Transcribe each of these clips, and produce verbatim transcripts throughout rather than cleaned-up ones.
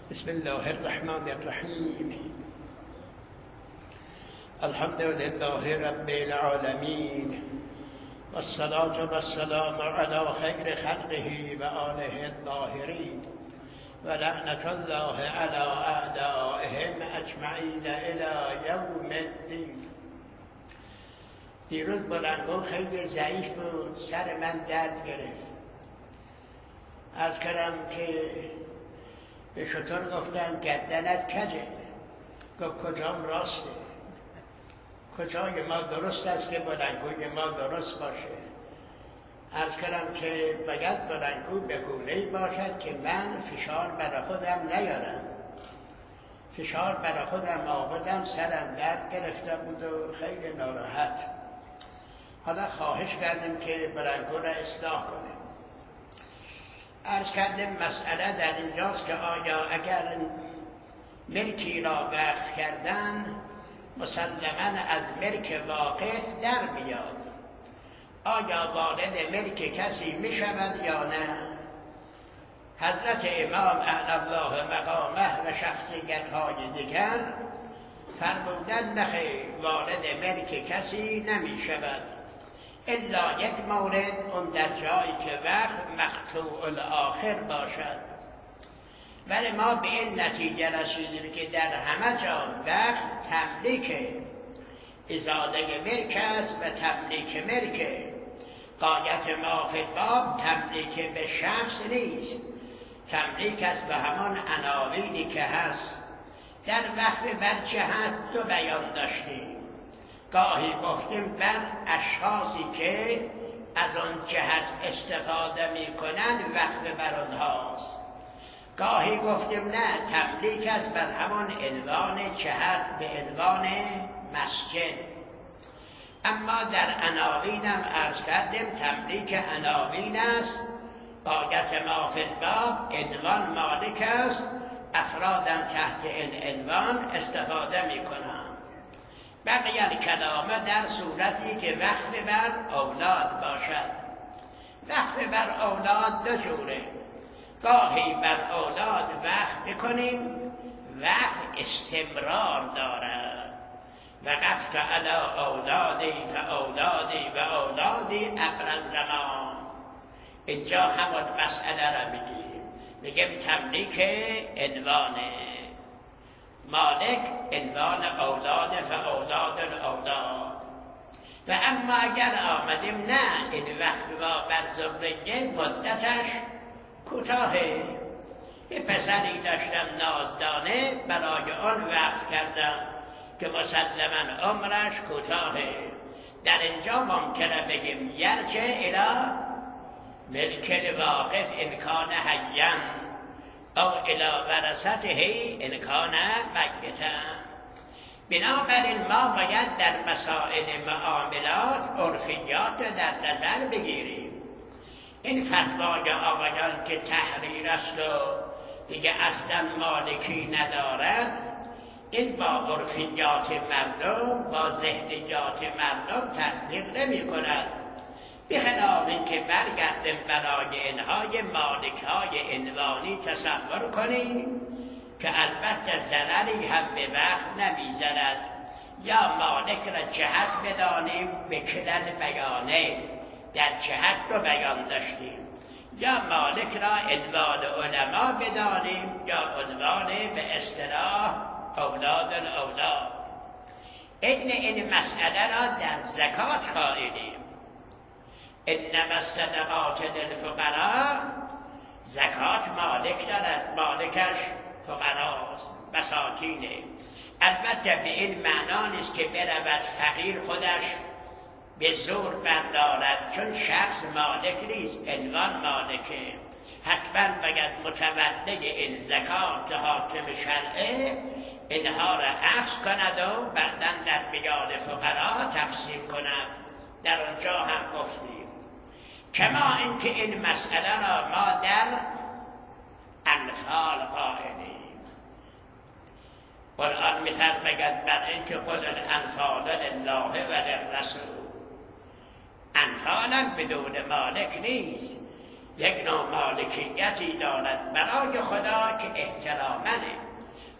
بسم الله الرحمن الرحیم. الحمد لله رب العالمین والصلاة والسلام علی خیر خلقه و آله الطاهرین و لعنت الله علی اعدائهم اجمعین الی یوم الدین. دیروز بلندگو خیلی ضعیف بود، سر من درد گرفت. عرض کردم که به شطور گفتن گردنت کجه؟ گفت کجام راسته؟ کجای ما درست است که بلندگوی ما درست باشه؟ عرض کردم که باید بلندگو به گونه‌ای باشد که من فشار برای خودم نیارم. فشار برای خودم آوردم، سرم درد گرفته بود و خیلی ناراحت. حالا خواهش کردیم که بلندگو را اصلاح کنیم. عرض کردیم مسئله در اینجاست که آیا اگر ملکی را وقف کردن مسلماً از ملک واقف در میاد، آیا وارد ملک کسی می شود یا نه؟ حضرت امام اعلی الله مقامه و شخصیت های دیگر فرمودن نخیر، وارد ملک کسی نمی شود الا یک مورد، اون در جایی که وقت مقطوع الاخر باشد. ولی ما به این نتیجه رسیدیم که در همه جا وقت تملیک ازاله ملک است و تملیک ملک. غایت ما فی الباب تملیک به شخص نیست، تملیک است به همان عناوینی که هست. در وقت بر جهت دو بیان داشتیم. گاهی گفتیم بر اشخاصی که از آن جهت استفاده می کنند وقت بر آنهاست. گاهی گفتیم نه، تملیک است بر همان عنوان جهت به عنوان مسجد. اما در عناوینم عرض کردیم تملیک عناوین است. غایت ما فی الباب عنوان مالک است، افرادم تحت این عنوان استفاده می کنند. بقیه الکلامه در صورتی که وقف بر اولاد باشد. وقف بر اولاد دو جوره. گاهی بر اولاد وقف بکنیم، وقف استمرار دارد. وقفت علی اولادی فاولادی و اولادی عبر الزمان. اینجا همون مسئله را میگیم، میگیم تملیک عنوانه. مالک عنوان اولاد فاولاد الاولاد. و اما اگر آمدیم نه، این وقت ما بر زبرگه مدتش کوتاهه. یه پسری داشتم نازدانه، برای آن وقف کردم که مسلما عمرش کوتاهه. در اینجا ممکنه بگیم یرجع الی ملک الواقف امکان حیان او الی ورثته ان کان میتا. بنابراین ما باید در مسائل معاملات عرفیات در نظر بگیریم. این فتوای آقایان که تحریر است و دیگه اصلا مالکی ندارد، این با عرفیات مردم، با ذهنیات مردم تطبیق نمی کند. بخلاف این که برگردیم برای اینهای مالک های عنوانی تصور کنیم که البته ضرری هم به وقت نمیزند. یا مالک را جهت بدانیم به کلل بیانه، در جهت دو بیان داشتیم. یا مالک را عنوان علما بدانیم یا عنوان به اصطلاح اولاد الاولاد. این این مسئله را در زکات قائلیم. انما الصدقات للفقراء. زکات مالک دارد، مالکش فقراست، مساکینه. البته به این معنا نیست که برود فقیر خودش به زور بردارد، چون شخص مالک نیست، عنوان مالکه. حتما باید متولد این زکات که حاکم شرعه اینها را اخذ کند و بعداً در میان فقرا تقسیم کند. در آنجا هم گفتیم. کما اینکه این مسئله را ما در انفال قائلیم. قرآن می‌فرماید بر اینکه قل الانفال لله و للرسول. انفالم بدون مالک نیست، یک نوع مالکیتی دارد برای خدا که احتراماً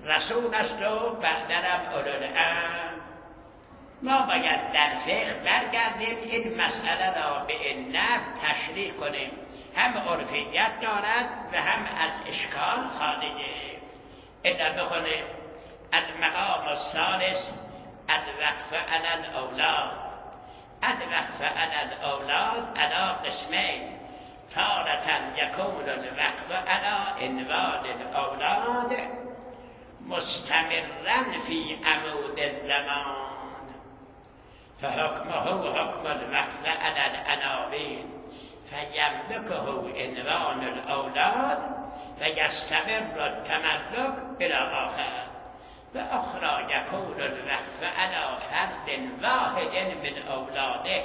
رسول است و بعدنم اولوالامر. ما باید در فقه برگردیم این مسئله را به این نحو تشریح کنیم، هم عرفیت دارد و هم از اشکال خالیه. الا بخونیم المقام الثالث الوقف علی الاولاد. الوقف علی الاولاد علی قسمین، تارة یکون الوقف علی عنوان الاولاد مستمرا فی عمود الزمان فحکمه حکم الوقف علی العناوین فیملکه عنوان الاولاد و یستمر التملک الی آخر و اخرى یکون الوقف علی فرد واحد من اولاده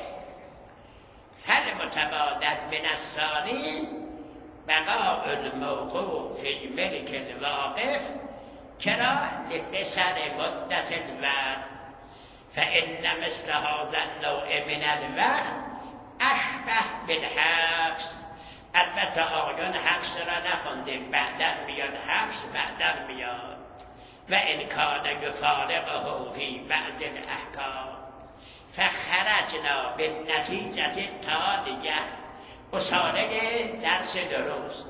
فالمتبادل من الثانی بقاء الموقوف فی ملک الواقف کرا لقصر مدت الوقت فإن مثل هذا النوع من الوقت اشبه بالحبس. البته آیان حبس را نخوندیم، بعدا میاد حبس، بعدا میاد و ان کان یفارقه فی بعض الاحکام فخرجنا بالنتیجه التالیه. اصاله درس درست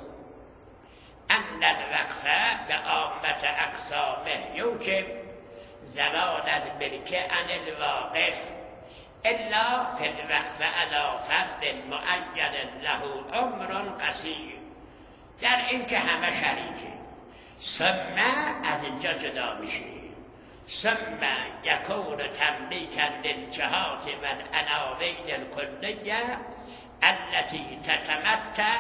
ان الوقف بعامة اقسامه یوجب زوال الملک عن الواقف الا فی الوقف علی فرد معین له عمر قصیر. در این که همه شریکه، ثم از اینجا جدا میشه، ثم یکون تملیکا للجهات و العناوین الکلیه التي تتمتع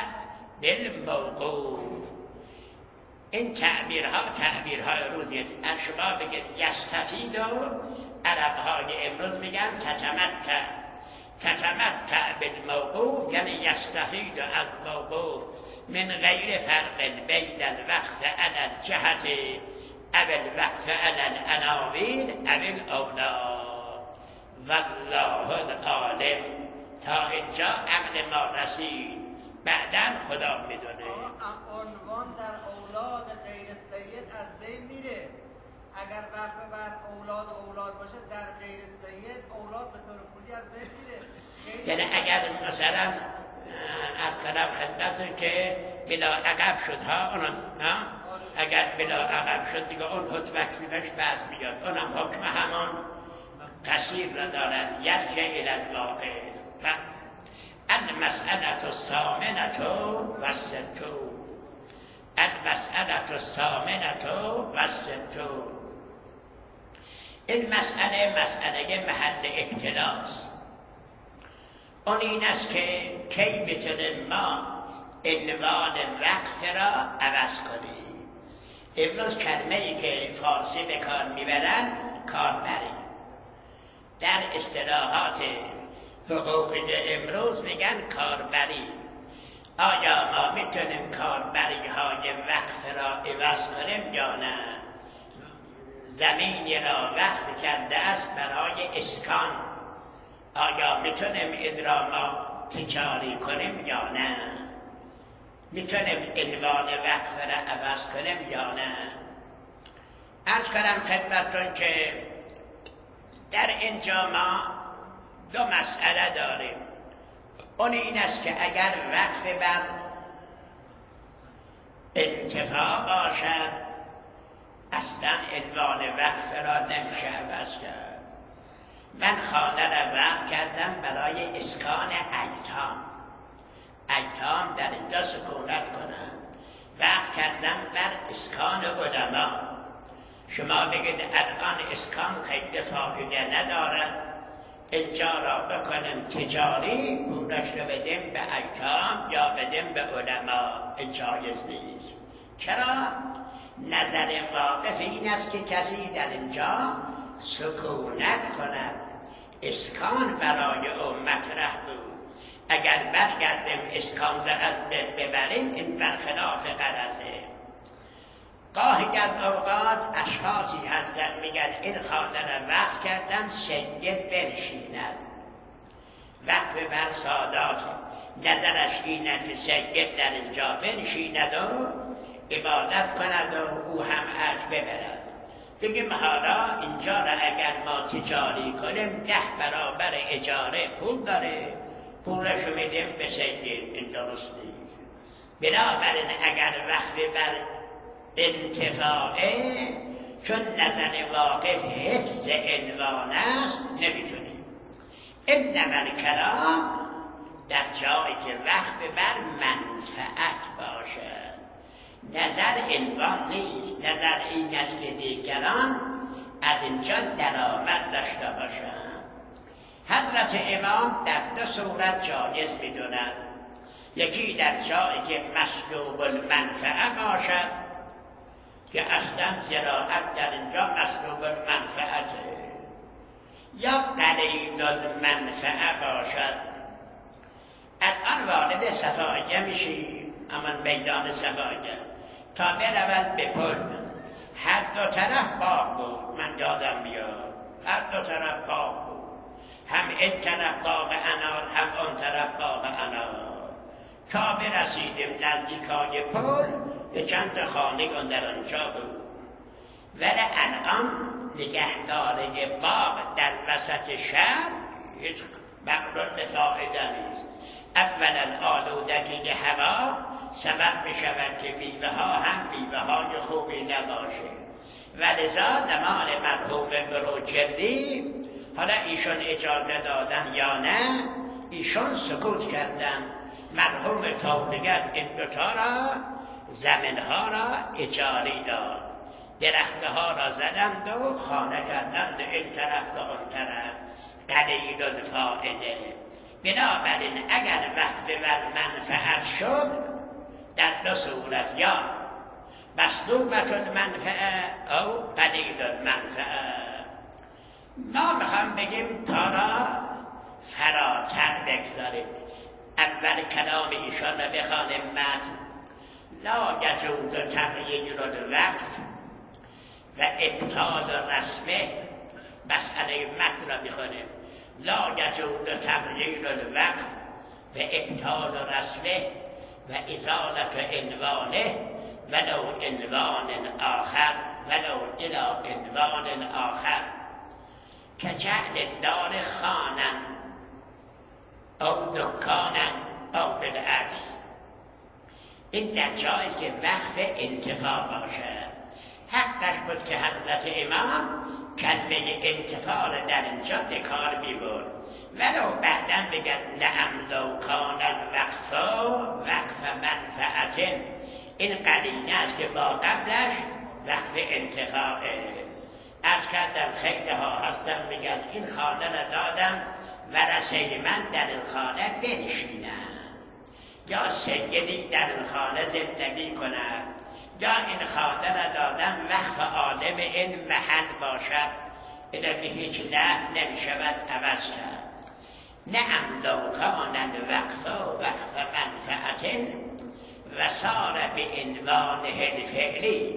بالموقوف. این تعبیرها تعبیرهای روزیه. شما بگید یستفید و عربهای امروز میگن تتمتع. تتمتع بالموقوف یعنی یستفید از موقوف من غیر فرق بین الوقف علی الجهت او الوقف علی العناوین او الاولاد. والله العالم. تا اینجا عقل ما رسید، بعدا خدا میدونه. عنوان در اولاد غیر سید از بین میره. اگر وقف بر اولاد اولاد باشه در غیر سید اولاد به طور کلی از بین میره. یعنی اگر مثلا از طرف خدمت که بلا عقب شد ها اونم ها اگر بلا عقب شد دیگه اون حکم وکیلش بعد بیاد، اونم حکم همان قصیر را دارد. یرجع الی الواقع. المسألة الثامنة والستون. المسألة الثامنة والستون. این مسئله مسئله محل اختلاس. اون این است که کی میتونیم ما عنوان وقف را عوض کنیم. امروز کلمه ای که فارسی به کار میبرن کاربری. در اصطلاحات حقوقی امروز میگن کاربری. آیا ما میتونیم کاربری های وقف را عوض کنیم یا نه؟ زمینی را وقف کرده است برای اسکان، آیا میتونیم این را ما تجاری کنیم یا نه؟ میتونیم عنوان وقف را عوض کنیم یا نه؟ عرض کنم خدمتتون که در اینجا ما دو مسئله داریم. اون این است که اگر وقف بر انتفاع باشد اصلا عنوان وقف را نمیشه عوض کرد. من خانه را وقف کردم برای اسکان ایتام، ایتام در اینجا سکونت کنند. وقف کردم بر اسکان علما. شما بگید الان اسکان خیلی فایده ندارد، اینجا را بکنیم تجاری، پولش رو بدیم به ایتام یا بدیم به علما. این جایز نیست. چرا؟ نظر واقف این است که کسی در اینجا سکونت کند. اسکان برای او مطرح بود. اگر برگردیم اسکان را از بین ببریم این برخلاف غرضه. گاهی از اوقات اشخاصی هستند میگن این خانه را وقف کردن سید بنشیند. وقف بر سادات نظرش اینه که سید در اینجا بنشیند و عبادت کند و او هم اجر ببرد. بگیم حالا اینجا را اگر ما تجاری کنیم ده برابر اجاره پول داره، پولشو میدیم به سید. این درست نیست. بنابراین اگر وقف بر انتفاعه، چون نظر واقف حفظ عنوان است، نمیتونیم. انما الکلام در جایی که وقف بر منفعت باشد. نظر عنوان نیست. نظر این است که دیگران از اینجا درآمد داشته باشند. حضرت امام در دو صورت جایز می‌دونند. یکی در جایی که مسلوب المنفعه باشد که اصلا زراعت در اینجا مسلوب المنفعته، یا قلیل المنفعه باشد. الان وارد صفایه میشی، اما میدان صفایه تا برود به پل، هر دو طرف باغ بود. من یادم میاد هر دو طرف باغ بود، هم این طرف باغ انار، هم اون طرف باغ انار. تا برسیدیم نزدیکای پل، به چند تا خانه در آنجا بود. ولی الان نگهداری باغ در وسط شهر هیچ مقرون فایده نیست. اولا آلودگی هوا سبب می شود که میوه ها هم میوه های خوبی نباشه. ولذا زمان مرحوم بروجردی، حالا ایشون اجازه دادن یا نه، ایشون سکوت کردن. مرحوم تولیگر این دوتا را، زمین ها را اجاری داد، درخت ها را زدند و خانه کردند این طرف و اون طرف. قلیل الفائده. بنابراین اگر وقف بر منفعت شد، در دو صورت، یا مسلوبت المنفعه او قلیل المنفعه. ما میخوام بگیم تا را فراتر بگذاریم. اول کلام ایشان را بخوانیم. متن: لا یجوز تغییر الوقف و ابطال رسمه. مسئله متن را میخوانیم: لا یجوز تغییر الوقف و ابطال رسمه و ازالت عنوانه ولو عنوان آخر ولو الى عنوان آخر کجعل دار خانا او دکانا او بالعکس. این در جایست که وقف انتفاع باشد. حقش بود که حضرت امام کلمه انتفاع را در اینجا دکار می بود، ولو بعداً بگد نعم لو کان الوقف وقف منفعت. این قرینه است که با قبلش وقف انتفاعه. عرض کردم خیلی ها هستن میگن این خانه را دادم ورثه من در این خانه بنشینم، یا سیدی در این خانه زندگی کند، یا این خانه را دادم وقف عالم این محل باشد. این به هیچ نه نمی شود عوض کرد. نعم لو کان الوقف وقف منفعت و سار به عنوانه الفعلی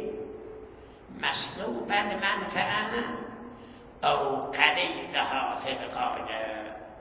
مسلوب المنفعه او قلیلها فی الغایه.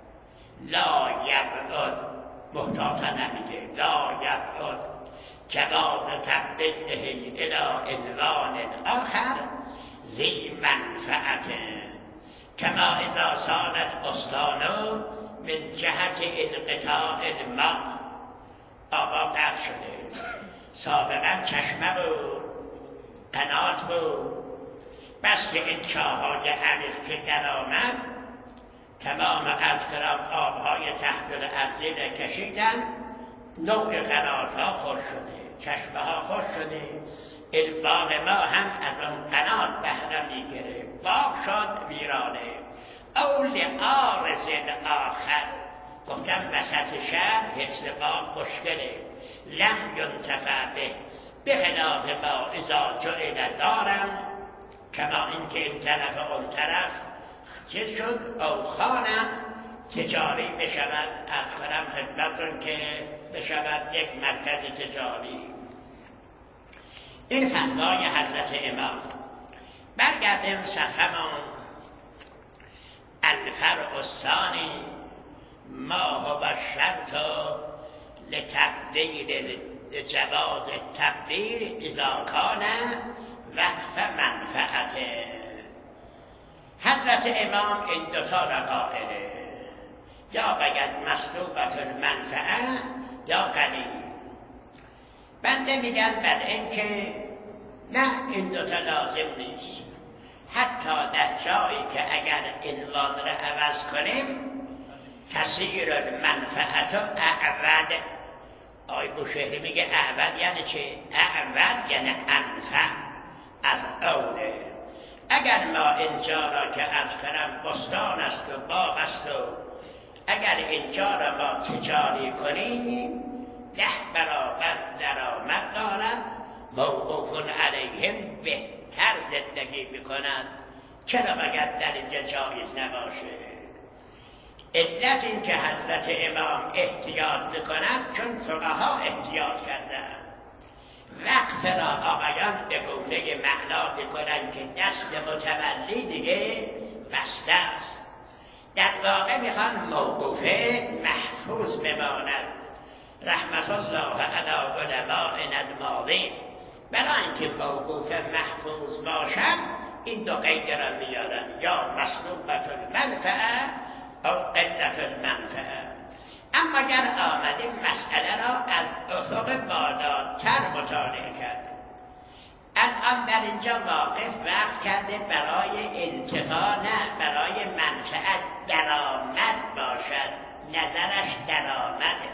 لا یبعد، محتاطا نمیگه، لا یبعد جواز تبدیله الى عنوان آخر ذی منفعت، کما اذا صار البستان من جهت انقطاع الماء. آبا قطع شده، سابقا چشمه بود، قنات بود، بس که این چاهای عمیق که در آمد تمام افترام آبهای تحت الارضی را کشیدن، نوع قنات ها خوش شده، چشمه ها خوش شده. این باغ ما هم از اون قنات بهره میگیره، باغ شد ویرانه. او لعارض آخر، گفتم وسط شهر حفظ باغ مشکله. لم ینتفع به، بخلاف ما اذا جعل دارم، کما اینکه این طرف و اون طرف چیز شد، او خانم تجاری بشود. از کنم خدمتون که بشود یک مرکز تجاری. این فتوای حضرت امام. برگردیم صفحه‌مان. الفرع الثانی ما هو الشرط لتبدیل جواز التبدیل اذا کان وقف منفعته. امام این دوتا را قائله، یا بگد مسلوبت المنفعه یا قلیل. بنده میگن بر این که نه، این دوتا لازم نیست. حتی در جایی که اگر عنوان را عوض کنیم، کثیر المنفعت و اعود. آقای بوشهری میگه اعود یعنی چه؟ اعود یعنی انفع از اوله. اگر ما اینجا را که از کنم بستان است و باغ است و اگر اینجا را ما تجاری کنیم، ده برابر درآمد دارد، موقوف علیهم بهتر زندگی میکنند. چرا بگد در اینجا جایز نباشه؟ علت این که حضرت امام احتیاط میکنند چون فقها احتیاط کردند. وقف را آقایان به گونه معنا میکنند که دست متولی دیگه بسته است. در واقع میخوان موقوفه محفوظ بماند. رحمت الله علی علمائنا الماضین. برای اینکه موقوف محفوظ باشد این دو قید را میارن، یا مسلوبت المنفعه او قلت المنفعه. اما اگر آمدیم مسئله را از افق بالاتر مطالعه کردیم، الان در اینجا واقف وقت کرده برای انتفاع، نه برای منفعت درآمد باشد. نظرش درآمده.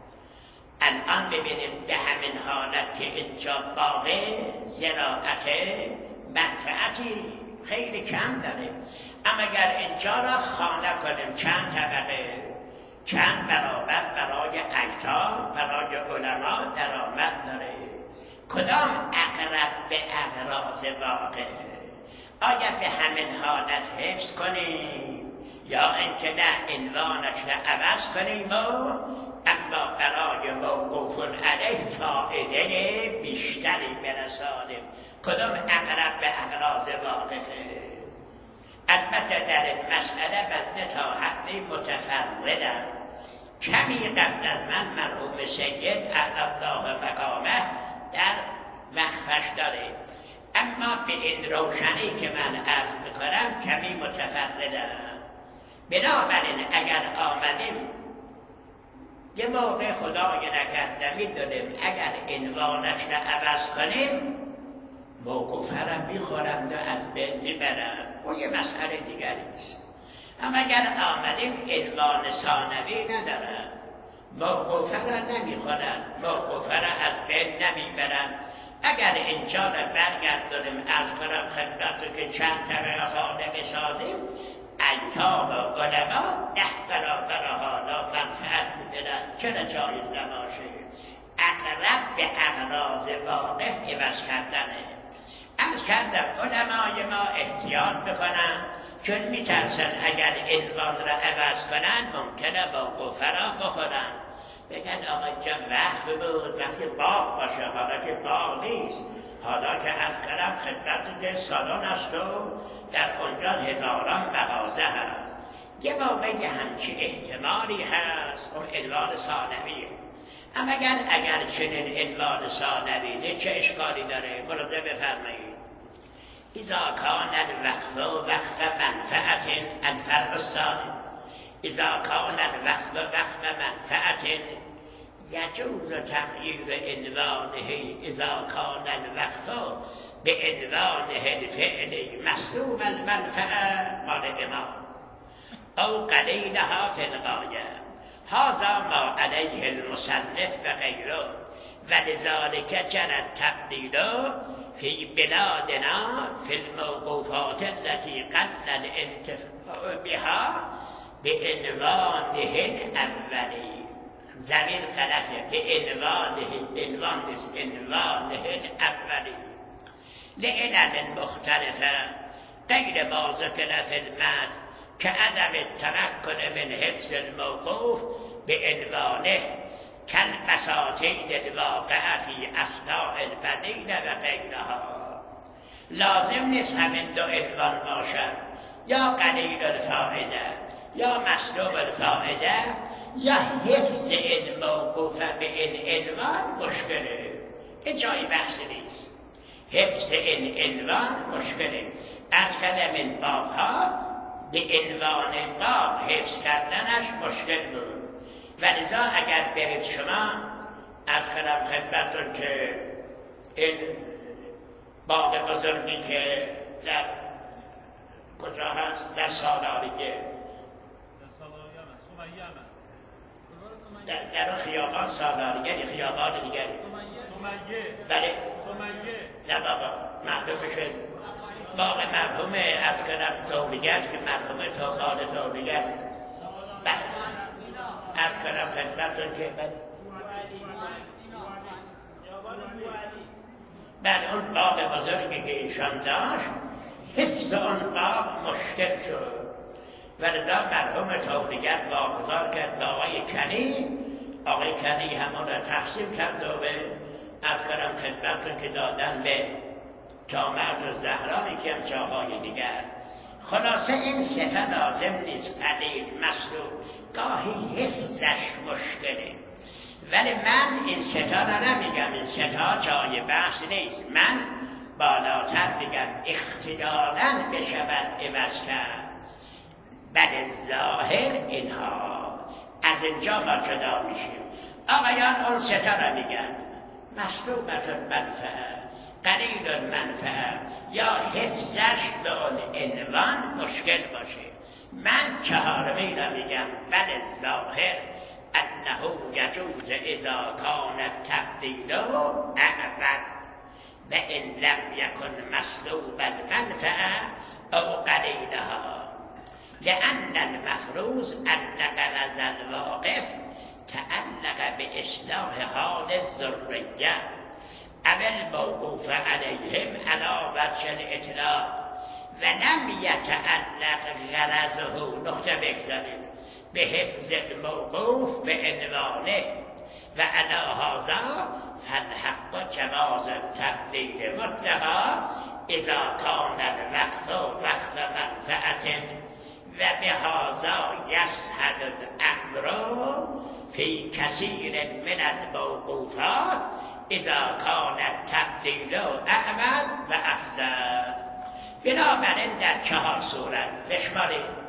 الان ببینیم به همین حالت که اینجا باغ زراعت منفعتی خیلی کم داره، اما اگر اینجا را خانه کنیم چند طبقه، چند برابر برای اکتار، برای علما درآمد داره. کدام اقرب به اغراض واقع؟ آیا به همین حالت حفظ کنیم یا اینکه نه عنوانش را عوض کنیم و اما برای موقوف علیه فائده بیشتری برسانیم؟ کدام اقرب به اغراض واقفه؟ البته در این مسئله بنده تا حدی متفردم. کمی قبل از من مرحوم سید اعلی الله مقامه در وقفش داره، اما به این روشنی که من عرض میکنم کمی متفردم. بنابراین اگر آمدیم یه موقع خدای نکرده میدونیم اگر عنوانش را عوض کنیم موقوفه را میخورند و از بین میبرند، و یه مسئله دیگری است. اما اگر آمدیم عنوان ثانوی ندارند، موقوفه را نمیخورند، موقوفه را از بین نمیبرند. اگر اینجا را برگردونیم از کنم خدمت که چند طبقه خانه بسازیم، ایام و علما ده برابر حالا منفعت میدنند. چرا جایز نباشه؟ اقرب به اغراض واقف عوض کردنه. از کردم علمای ما احتیاط بکنن، چون میترسن اگر عنوان را عوض کنن ممکنه موقوفه را بخورن. بگن آقا اینجا وقف بود، وقتی باغ باشه، حالا که باغ نیست، حالا که از کردم خدمت که سالن است و در اونجا هزاران مغازه هست. یه موقعی همچی احتمالی هست، اون عنوان ثانویه. اما اگر اگر چنین عنوان ثانویه چه اشکالی داره؟ ملاحظه بفرمایید. اذا کان الوقف وقف منفعت الفرع الثانی، اذا کان الوقف وقف منفعت یجوز تغییر عنوانه اذا کان الوقف به عنوانه الفعل مسلوب المنفعه مال امام او قلیلها فی الغایه. هذا ما علیه المصنف و غیره ولذلك جرى التقليد في بلادنا في الموقوفات التي قل الانتفاع بها بعنوانه الاولی. زمین غلطه، بعنوانه، عنوان نیست، عنوانه الاولی. لعلل مختلفه غیر ما ذکر فی المتن كعدم التمكن من حفظ الموقوف بعنوانه كالبساطين الواقعة في أثناء البديل و غیرها. لازم نیست همین دو عنوان باشد، یا قلیل الفائده یا مسلوب الفائده، یا حفظ این موقوف به این عنوان مشکله. این جای بحث نیست. حفظ این عنوان مشکله. از کلم این بابها به عنوان باغ حفظ کردنش مشکل بود. ولذا اگر برید شما از کنم خدمتون که این باغ بزرگی که در کجا هست؟ در سالاریه، در, در خیابان سالاری، یعنی خیابان دیگری سمیه بله سمیه نه بابا معلوم شد باغ مرحوم از کنم تولیگر که مرحوم توقال تولیگر بله از کنم خدمتون که بله بله اون باغ بزرگی که ایشان داشت حفظ اون باغ مشکل شد. ولذا مرحوم تولیگر واگذار کرد به آقای کنی. آقای کنی همون را تقسیم کرد و به از کنم خدمتون که دادن به جامعت و زهرایی که هم جاهای دیگر. خلاصه این سته لازم نیست قلیل مصلوب، گاهی حفظش مشکله. ولی من این ستا را نمیگم، این ستا جای بحث نیست. من بالاتر میگم اختیاراً بشود عوض کرد. بله ظاهر اینها از اینجا ما جدا میشیم. آقایان اون ستا را میگن مصلوبت المنفعه، قلیل المنفعه، یا حفظش به اون عنوان مشکل باشه. من چهارمی را میگم بله ظاهر انه یجوز اذا کان التبدیل اعبد و ان لم یکن مسلوب المنفعه او قلیلها، لأن المفروض أن غرض الواقف تعلق بإصلاح حال الذرية أو الموقوف عليهم على وجه الإطلاق ولم يتعلق غرضه نقطه بگذارید به حفظ الموقوف به عنوانه و على هذا فالحق جواز التبدیل مطلقا اذا كان الوقت وقت منفعة و به هذا یسهل الامر فی کثیر من الموقوفات اذا کان التبدیل اعمل و افضل. بنابراین در چهار صورت بشمارید: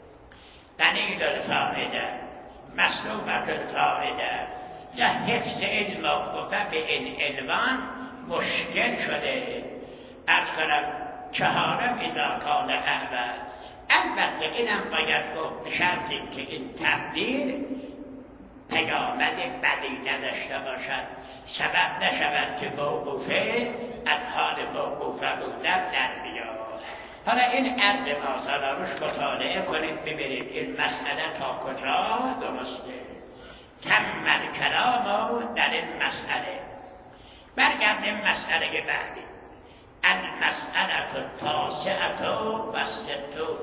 قلیل الفائده، مسلوبت الفائده یا حفظ این موقوفه به این عنوان مشکل شده. از کنم چهارم اذا کان اعمل. البته اینم باید گفت به شرطی که این تبدیل پیامد بدی نداشته باشد، سبب نشود که موقوفه از حال موقوفه بودن در بیاد. حالا این عرض مازالا روش مطالعه کنید ببینید این مسئله تا کجا درسته. تمام کلامو در این مسئله. برگردیم مسئله بعدی. المسئله التاسعه و الستون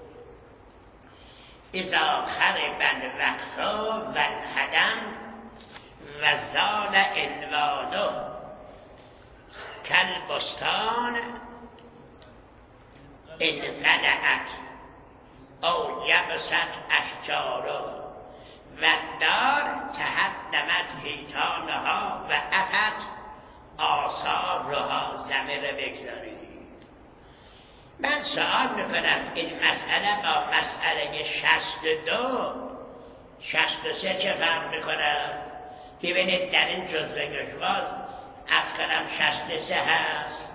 اذا خرب الوقف و الهدم و زال عنوانه کالبستان انقلعت او یبست اشجاره و الدار تهدمت حیطانها و افت آثارها. زمین بگذارید. من سوال میکنم این مسئله با مسئله شصت و دو شصت و سه چه فرق میکنه؟ ببینید در این جزوه گشواز از کنم شصت و سه هست.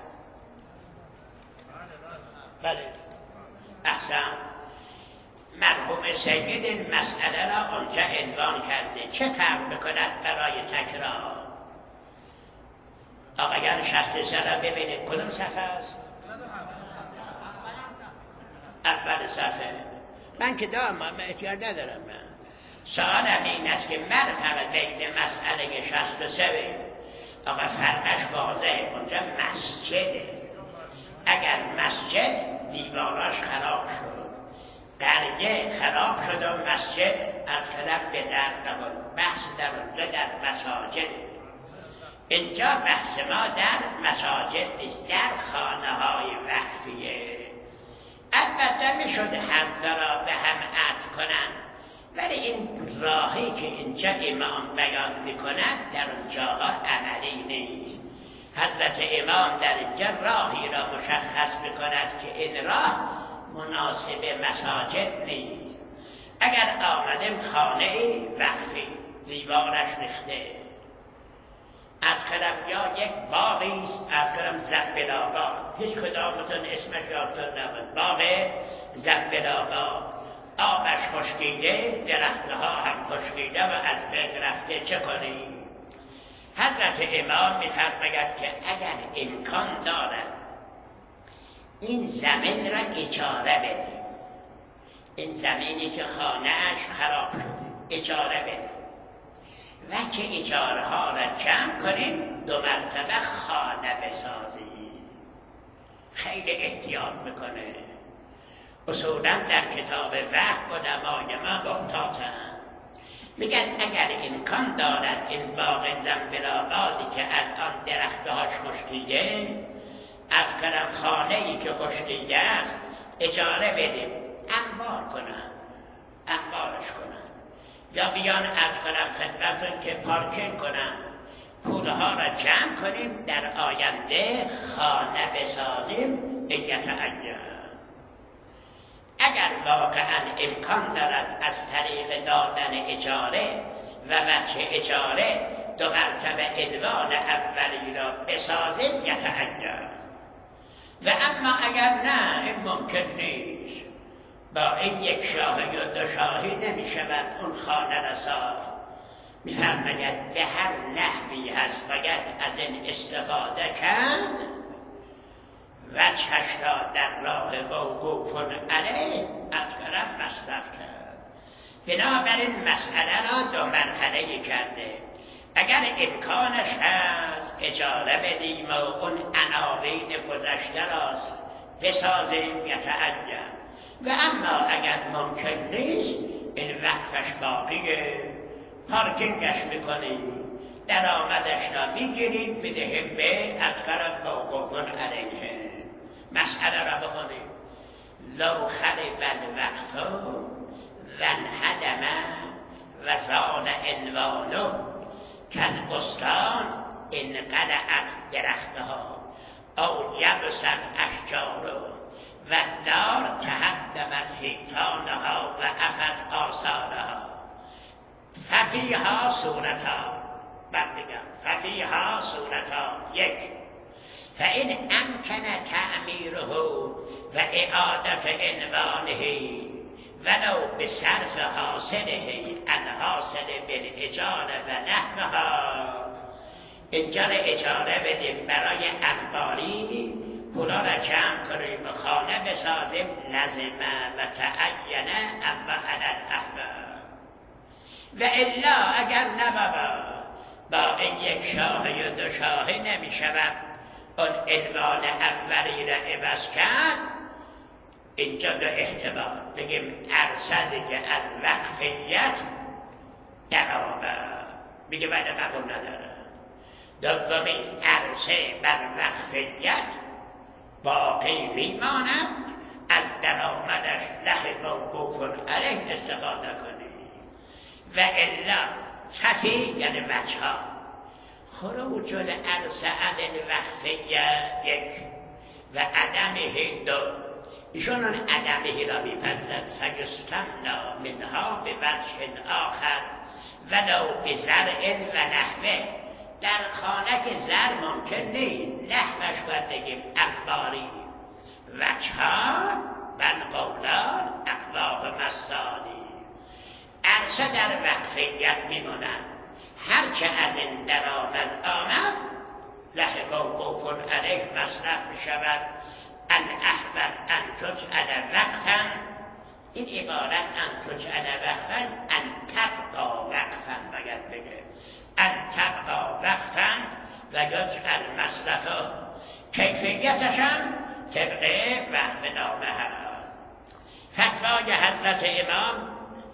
بله احسن. مرحوم سید این مسئله را اونجا عنوان کرده. چه فرق میکند برای تکرار؟ آقایان شصت و سه را ببینید کدوم صفحه است؟ اول صفحه. من که دارم من احتیاط ندارم. من سوالم این است که مرفق بین مسئله شصت و سه آقا فرقش واضحه. اونجا مسجده. اگر مسجد دیواراش خراب شد، قریه خراب شد و مسجد از طرف به در نبود. بحث در اونجا در مساجده. اینجا بحث ما در مساجد نیست، در خانه های وقفیه. البته می شده حد را به هم عطف کنن، ولی این راهی که اینجا امام بیان می کند در اونجاها عملی نیست. حضرت امام در اینجا راهی را مشخص می کند که این راه مناسب مساجد نیست. اگر آمدیم خانه وقفی دیوارش ریخته، از کلم یا یک باقی است، از کلم زنبل‌آباد، هیچ کدامتون اسمش یادتون نبود، باغ زنبل‌آباد، آبش خشکیده، درختها هم خشکیده و از بین رفته، چه کنی؟ حضرت امام می‌فرماید که اگر امکان دارد این زمین را اجاره بدیم، این زمینی که خانه‌اش خراب شده اجاره بدیم و که اجاره ها را جمع کنیم، دو مرتبه خانه بسازیم. خیلی احتیاط میکنه. اصولا در کتاب وقف علمای ما محتاطند، میگن اگر امکان دارد این باغ زنبل‌آبادی که الان درختهاش خشکیده، از کرم خانه‌ای که خشکیده است اجاره بدیم، انبار کنن، انبارش کنن، یا بیان از کنم خدمتون که پارکینگ کنن، پولها را جمع کنیم، در آینده خانه بسازیم. ایتعین اگر واقعا امکان دارد از طریق دادن اجاره و وجه اجاره دو مرتبه عنوان اولی را بسازیم، یتعین. و اما اگر نه، این ممکن نیست، با این یک شاهی و دو شاهی نمی شود اون خانه را ساخت. می فرماید به هر نحوی هست باید از این استفاده کرد، وجهش را در راه موقوف علیه از کرم مصرف کرد. بنابراین مسئله را دو مرحله کرده. اگر امکانش هست اجاره بدیم و اون عناوین گذشته را بسازیم، یتعین. و اما اگر ممکن نیست، این وقفش باقیه، پارکینگش میکنیم، درآمدش را میگیریم، میدهیم به اذکر موقوف علیه. مسئله را بخونیم. لو خرب الوقت و انهدم و زان عنوانه کالبستان انقلعت درختها او یبست اشجاره و دار تهدمت حیطانها و افت آثارها ففیها صورتان. من میگم ففیها صورتان. یک، فإن امکن تعمیره و اعادت عنوانه ولو بصرف حاصله الحاصل بالاجاره و نحوها، اینجا را اجاره بدیم برای انباری، پولا را جمع کنیم و خانه بسازیم، لزم و تعینه اما علی الاحوال. و الا اگر نبابا با این یک شاهی و دو شاهی نمی شود اون عنوان اولی را عوض کرد، اینجا دو احتمال، بگیم عرصه دیگه از وقفیت در آمد، میگه باید قبول نداره. دومی عرصه بر وقفیت باقی میماند، از درآمدش له موقوف علیه استفاده کنی. و الا ففی یعنی وجه ها خروج العرصه عن الوقفیت یک و عدمه دو. ایشان آن عدمه را میپذیرد. فیستمنا منها به وجه آخر ولو بزرع و نحوه. در خانه که زر ممکن نیست، نحوش باید بگیم اقباری. وجهان بل قولان اقواه مستانی. عرصه در وقفیت میمونند، هرچه از این درآمد آمد له موقوف علیه مصرف میشود. الاحوط ان تجعل وقفا، این عبارت ان تجعل وقفا ان تبقى وقفا باید بگه، ان تبقى وقفا و یجعل مصرفه. کیفیتش هم طبق وقف نامه هست. فتوای حضرت امام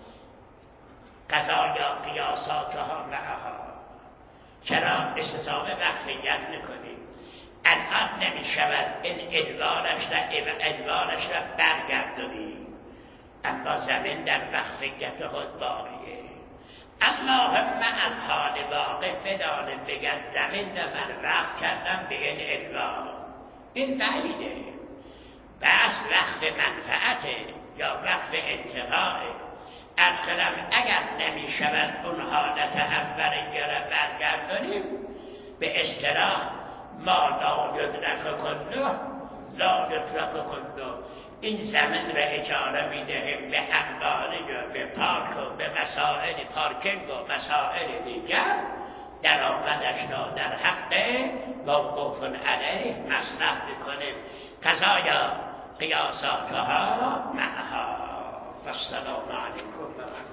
قضایا قیاساتها معها. چرا استصحاب وقفیت میکنی؟ الان نمی شود این عنوانش را عنوانش را برگردونی، اما زمین در وقفیت خود باقیه. اللهم از حال واقع بدانیم بگن زمین را من وقف کردم به این عنوان، این بعیده. بس وقف منفعته یا وقف انتفاعه. از کنم اگر نمی شود اون حالت اولیه را برگردانیم، به اصطلاح ما لا یدرک کله لا یترک کله، این زمین را اجاره میدهیم به حقداری و به پارک و به مسائل پارکینگ و مسائل دیگر، درآمدش را در حق موقوف علیه مصرف میکنیم. قضایا قیاساتها معها. و السلام علیکم و رحمت